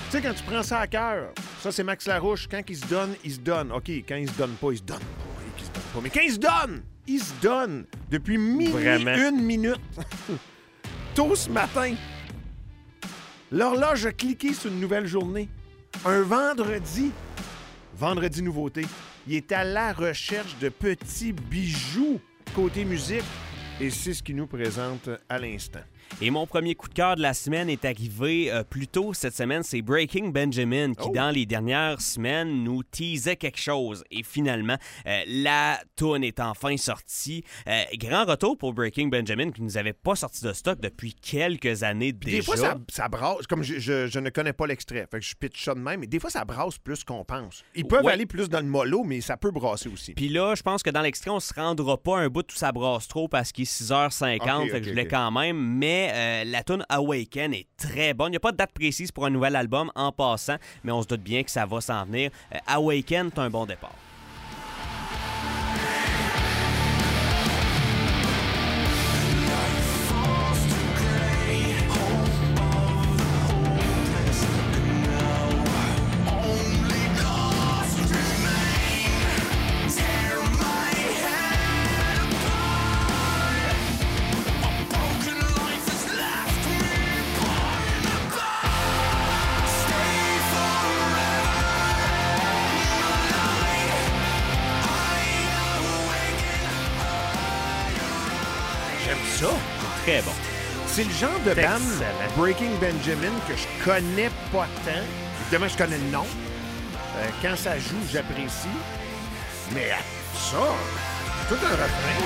Tu sais, quand tu prends ça à cœur, ça, c'est Max Larouche. Quand il se donne, il se donne. OK, quand il se donne pas, il se donne pas. Et qu'il se donne pas. Mais quand il se donne. Depuis minuit, Vraiment. 1 minute. Tôt ce matin, l'horloge a cliqué sur une nouvelle journée. Un vendredi. Vendredi nouveauté. Il est à la recherche de petits bijoux côté musique. Et c'est ce qu'il nous présente à l'instant. Et mon premier coup de cœur de la semaine est arrivé plus tôt cette semaine. C'est Breaking Benjamin qui, dans les dernières semaines, nous teasait quelque chose. Et finalement, la toune est enfin sortie. Grand retour pour Breaking Benjamin qui nous avait pas sorti de stock depuis quelques années déjà. Des fois, ça brasse. Comme je ne connais pas l'extrait, fait que je pitch ça de même, mais des fois, ça brasse plus qu'on pense. Ils peuvent aller plus dans le mollo, mais ça peut brasser aussi. Puis là, je pense que dans l'extrait, on se rendra pas un bout où ça brasse trop parce qu'il est 6h50, fait que je l'ai quand même, mais la tune Awaken est très bonne. Il n'y a pas de date précise pour un nouvel album en passant, mais on se doute bien que ça va s'en venir. Awaken, c'est un bon départ. Ça, très bon. C'est le genre de band Breaking Benjamin que je connais pas tant. Évidemment, je connais le nom. Quand ça joue, j'apprécie. Mais ça, tout un refrain.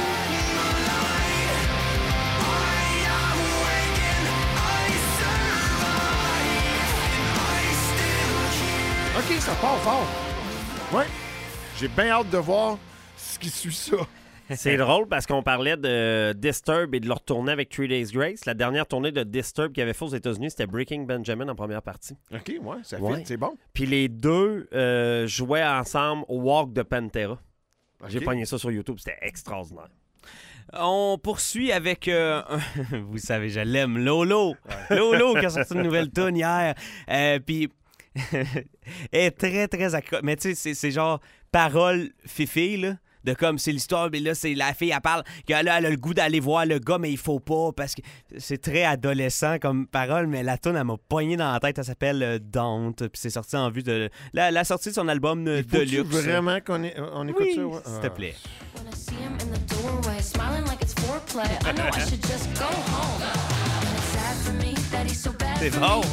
OK, ça part fort. Ouais. J'ai bien hâte de voir ce qui suit ça. C'est drôle parce qu'on parlait de Disturbed et de leur tournée avec 3 Days Grace. La dernière tournée de Disturbed qu'il avait fait aux États-Unis, c'était Breaking Benjamin en première partie. OK, ouais, ça fit, c'est bon. Puis les deux jouaient ensemble au Walk de Pantera. J'ai pogné ça sur YouTube, c'était extraordinaire. On poursuit avec, vous savez, je l'aime, Lolo. Ouais. Lolo qui a sorti une nouvelle tune hier. Puis, elle est très, très accroche. Mais tu sais, c'est genre parole fifi, là. De comme, c'est l'histoire, mais là, c'est la fille, elle parle qu'elle a le goût d'aller voir le gars, mais il faut pas, parce que c'est très adolescent comme parole, mais la tune, elle m'a pogné dans la tête, elle s'appelle Don't, puis c'est sorti en vue de la sortie de son album Deluxe. Faut-tu vraiment qu'on écoute ça? Ouais? S'il te plaît. C'est bon!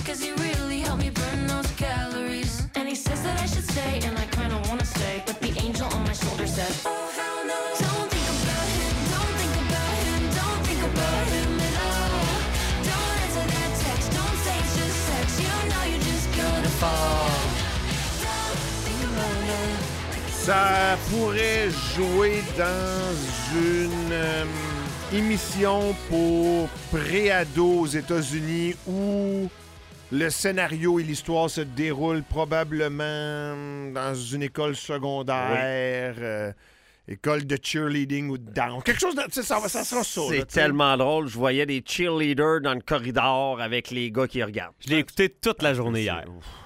Ça pourrait jouer dans une émission pour pré-ados aux États-Unis où le scénario et l'histoire se déroulent probablement dans une école secondaire, école de cheerleading ou de dance. Quelque chose de... Ça sera ça. C'est tellement drôle. Je voyais des cheerleaders dans le corridor avec les gars qui regardent. Je l'ai écouté toute la journée hier.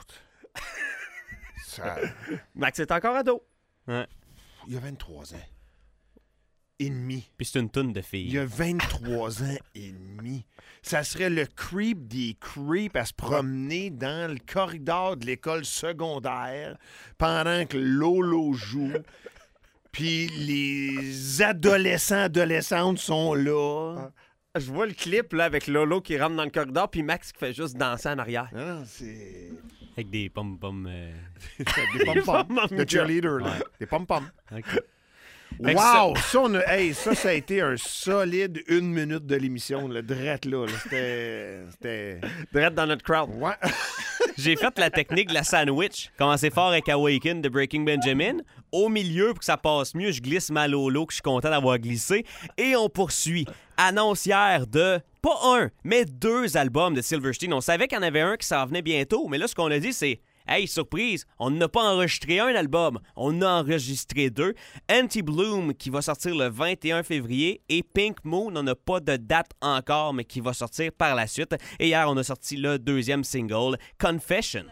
Max est encore ado. Ouais. Il y a 23 ans et demi. Puis c'est une toune de filles. Il y a 23 ans et demi. Ça serait le creep des creeps à se promener dans le corridor de l'école secondaire pendant que Lolo joue. Puis les adolescentes sont là. Je vois le clip là, avec Lolo qui rentre dans le corridor puis Max qui fait juste danser en arrière. Non, c'est... Avec des pom-pom... des pom-pom de cheerleader, là. Ouais. Des pom-pom. Okay. Wow! Ça a été un solide 1 minute de l'émission, le drette là. C'était... Drette dans notre crowd. Ouais. J'ai fait la technique de la sandwich. Commencé fort avec Awaken de Breaking Benjamin. Au milieu, pour que ça passe mieux, je glisse ma Lolo, que je suis content d'avoir glissé. Et on poursuit. Annonce hier de, pas un, mais 2 albums de Silverstein. On savait qu'il y en avait un qui s'en venait bientôt, mais là, ce qu'on a dit, c'est... Hey, surprise, on n'a pas enregistré un album, on a enregistré 2. Anti-Bloom qui va sortir le 21 février et Pink Moon, on n'a pas de date encore, mais qui va sortir par la suite. Et hier, on a sorti le 2e single, Confession.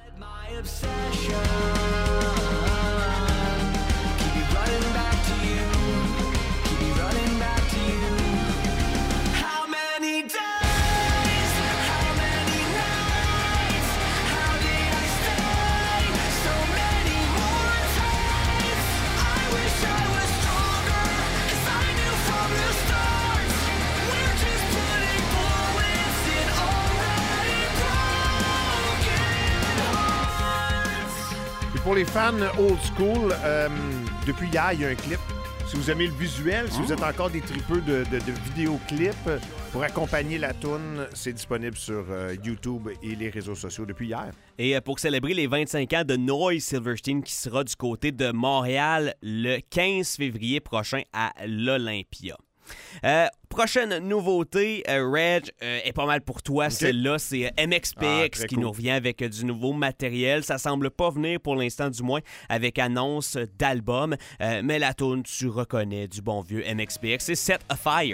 Pour les fans old school, depuis hier, il y a un clip. Si vous aimez le visuel, si vous êtes encore des tripeux de vidéoclips, pour accompagner la toune, c'est disponible sur YouTube et les réseaux sociaux depuis hier. Et pour célébrer les 25 ans de Noise Silverstein qui sera du côté de Montréal le 15 février prochain à l'Olympia. Prochaine nouveauté, Reg, est pas mal pour toi. Okay. Celle-là, c'est MXPX qui nous revient avec du nouveau matériel. Ça semble pas venir pour l'instant, du moins, avec annonce d'album. Mais la tune, tu reconnais du bon vieux MXPX. C'est Set a Fire.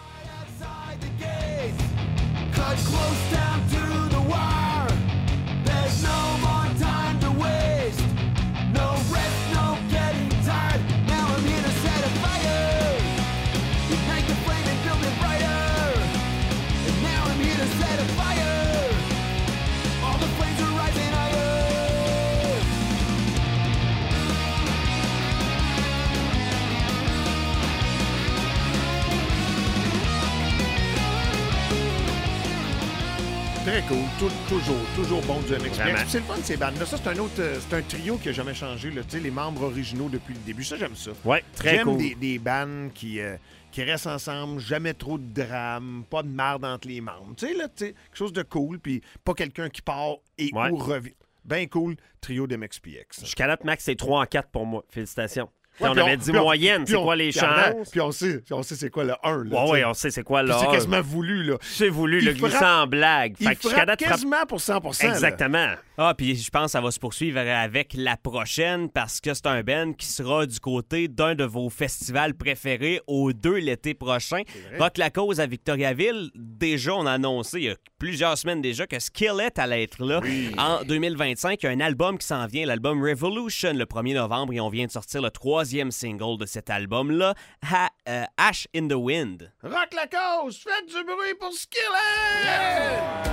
Très cool. Toujours bon du MXPX. C'est le fun, ces bandes-là. Ça, c'est un trio qui n'a jamais changé. Là. Les membres originaux depuis le début. Ça, j'aime ça. Ouais, très cool. J'aime des bandes qui restent ensemble, jamais trop de drame, pas de marde entre les membres. Tu sais, quelque chose de cool, puis pas quelqu'un qui part et ou revient. Ben cool, trio d'MXPX. Jusqu'à là, Max, c'est 3-4 pour moi. Félicitations. Ouais, on avait dit moyenne, c'est quoi les chances? Puis on sait c'est quoi le 1. Oui, on sait c'est quoi le 1. C'est quasiment voulu. Là. C'est voulu, le glissant en blague. Il frappe quasiment pour 100%. Exactement. Puis je pense que ça va se poursuivre avec la prochaine parce que c'est un band qui sera du côté d'un de vos festivals préférés aux 2 l'été prochain. Rock la Cause à Victoriaville. Déjà, on a annoncé il y a plusieurs semaines déjà que Skillet allait être là en 2025. Il y a un album qui s'en vient, l'album Revolution, le 1er novembre, et on vient de sortir le 3e single de cet album-là, Ash in the Wind. Rock la Cause, faites du bruit pour Skillet! Yeah!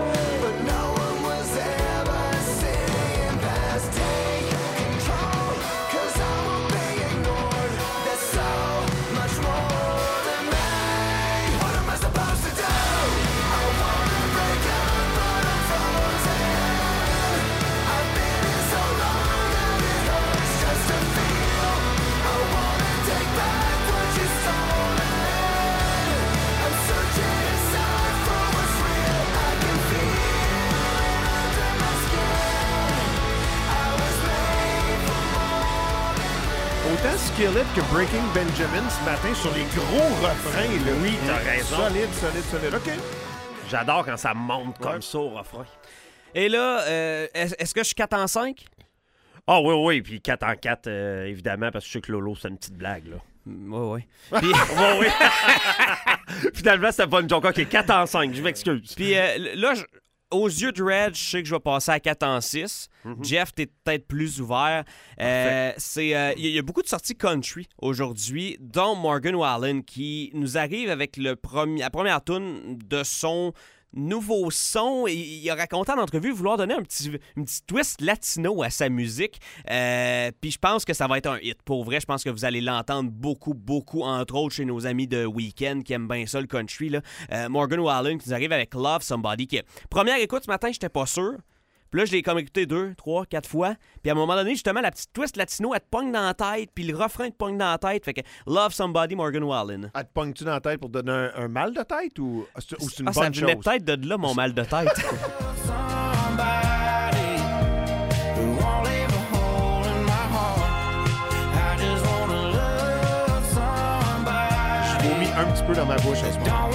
Autant Skillet que Breaking Benjamin ce matin sur les gros refrains. Là. Oui, t'as raison. Solide. OK. J'adore quand ça monte comme ça au refrain. Et là, est-ce que je suis 4 en 5? Ah oui, puis 4 en 4, évidemment, parce que je sais que Lolo, c'est une petite blague, là. Oui. Puis... oui. Finalement, c'était pas une joke. OK, 4 en 5, je m'excuse. Puis là, aux yeux de Red, je sais que je vais passer à 4 en 6. Jeff, t'es peut-être plus ouvert. Il y a beaucoup de sorties country aujourd'hui, dont Morgan Wallen, qui nous arrive avec la première tune de son nouveau son. Il a raconté en entrevue vouloir donner une petite twist latino à sa musique. Puis je pense que ça va être un hit. Pour vrai, je pense que vous allez l'entendre beaucoup, entre autres chez nos amis de Weekend qui aiment bien ça, le country. Là. Morgan Wallen qui nous arrive avec Love Somebody. Première écoute ce matin, j'étais pas sûr. Puis là, je l'ai comme écouté 2, 3, 4 fois. Puis à un moment donné, justement, la petite twist latino, elle te pogne dans la tête. Puis le refrain te pogne dans la tête. Fait que Love Somebody, Morgan Wallen. Elle te pogne-tu dans la tête pour donner un mal de tête ou c'est une bonne chose? Ça venait peut-être de là, mon mal de tête. Je vomis un petit peu dans ma bouche à ce moment.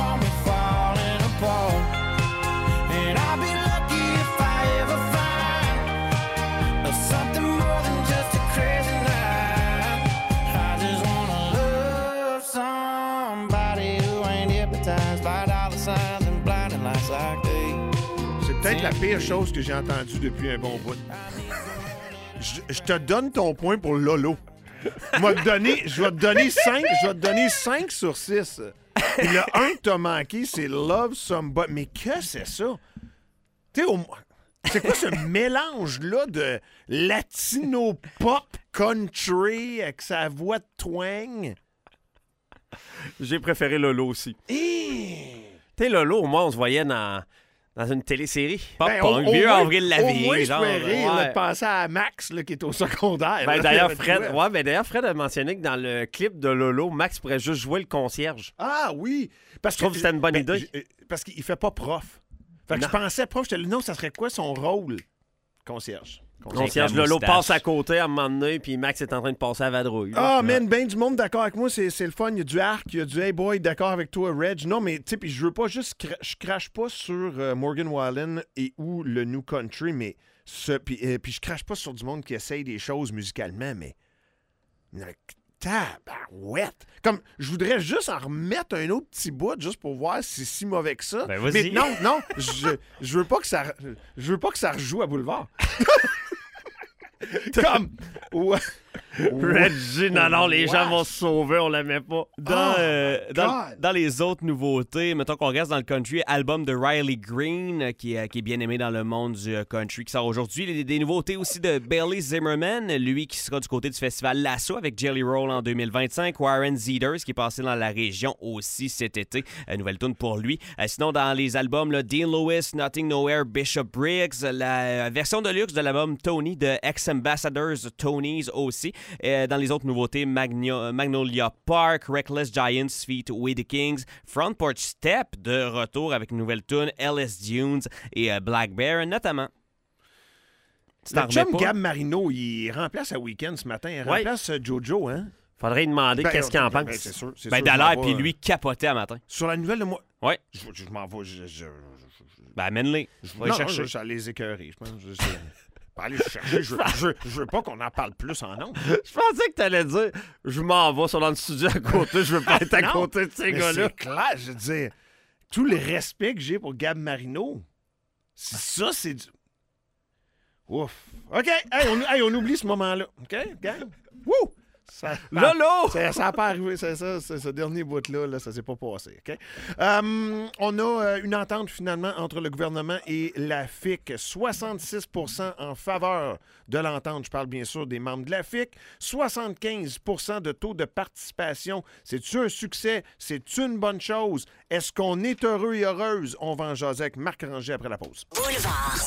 peut-être la pire chose que j'ai entendue depuis un bon bout. Je te donne ton point pour Lolo. Je vais te donner 5 sur 6. Puis le 1 que t'as manqué, c'est Love Somebody. Mais que c'est ça? Tu sais, c'est quoi ce mélange-là de latino-pop country avec sa voix de twang? J'ai préféré Lolo aussi. Tu sais, Lolo, au moins, on se voyait dans une télésérie. Pop-punk, vieux Avril Lavigne. Au moins, je genre. pourrais rire Ouais. de penser à Max là, qui est au secondaire. Ben, là. d'ailleurs, Fred a mentionné que dans le clip de Lolo, Max pourrait juste jouer le concierge. Ah oui! Parce Je trouve que c'était une bonne idée. Parce qu'il fait pas prof. Fait que Non. je pensais prof, j'étais là, non, ça serait quoi son rôle? Concierge. Concierge, la Lolo moustache. passe à côté à un moment donné, puis Max est en train de passer à vadrouille. Ah, man, ben du monde d'accord avec moi, c'est le fun. Il y a du arc, il y a du hey boy, d'accord avec toi, Reg. Non, mais tu sais, puis je veux pas juste. Je crache pas sur Morgan Wallen et ou le New Country, mais. Puis je crache pas sur du monde qui essaye des choses musicalement, mais. Tabarouette! Comme, je voudrais juste en remettre un autre petit bout, juste pour voir si c'est si mauvais que ça. Ben, vas-y. Mais non, je veux pas que ça. Je veux pas que ça rejoue à Boulevard. Comme. Ouais. Reggie, non, les gens Wesh. vont se sauver, on l'aimait pas. Dans les autres nouveautés, mettons qu'on reste dans le country, album de Riley Green, qui est bien aimé dans le monde du country, qui sort aujourd'hui. Des nouveautés aussi de Bailey Zimmerman, lui qui sera du côté du festival Lasso avec Jelly Roll en 2025. Warren Zeders, qui est passé dans la région aussi cet été. Nouvelle tune pour lui. Sinon, dans les albums, là, Dean Lewis, Nothing Nowhere, Bishop Briggs, la version de luxe de l'album Tony de Ex-Ambassadors Tonys aussi. Dans les autres nouveautés, Magnolia Park, Reckless Giants feat. We the Kings, Front Porch Step de retour avec une nouvelle tune, LS Dunes et Black Bear notamment. Tu t'en Le chum remets pas? Gab Marino, il remplace à Week-end ce matin. Il remplace Jojo, hein? Faudrait lui demander qu'est-ce qu'il en pense. Ben, c'est sûr. Ben, sûr, Dallaire, je m'en puis vais, lui capotait à matin. Sur la nouvelle de moi. Ouais. Je m'en vais. Ben, amène-les. Je vais les Non, chercher. j'allais les écœurer. Je pense. Pas aller chercher. Je veux pas qu'on en parle plus en nom. Je pensais que t'allais dire je m'en vais sur dans le studio à côté, je veux pas être à Non, côté de ces mais gars-là. c'est clair, je veux dire. Tout le respect que j'ai pour Gab Marino, ça, c'est du. Ouf. OK. Hey, on oublie ce moment-là. OK, gang? Wouh! Lolo! Ça n'a pas arrivé, c'est ça, ce dernier bout-là, là, ça s'est pas passé. OK? On a une entente finalement entre le gouvernement et la FIC. 66 % en faveur de l'entente. Je parle bien sûr des membres de la FIC. 75 % de taux de participation. C'est-tu un succès? C'est-tu une bonne chose? Est-ce qu'on est heureux et heureuse? On va en jaser avec Marc Ranger après la pause. Boulevard.